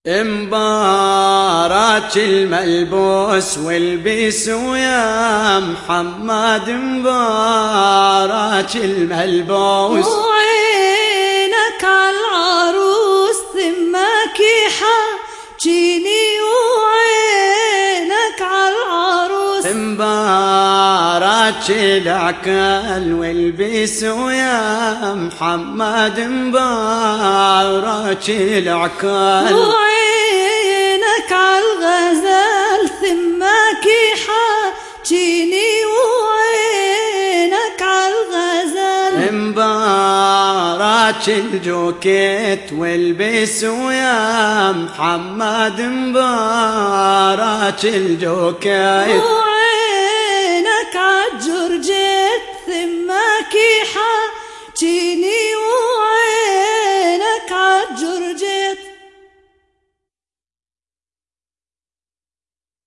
مبارك الملبوس والبس ويا محمد، مبارك الملبوس وعينك عالعروس ثمك يحاجيني، وعينك عالعروس مبارك العكال والبس ويا محمد، مبارك العكال وعينك عالغزال ثمك يحاجيني، وعينك عالغزال مبارك الجوكيت والبس ويا محمد، مبارك الجوكيت وعينك عالجرجيت ثمك يحاجيني،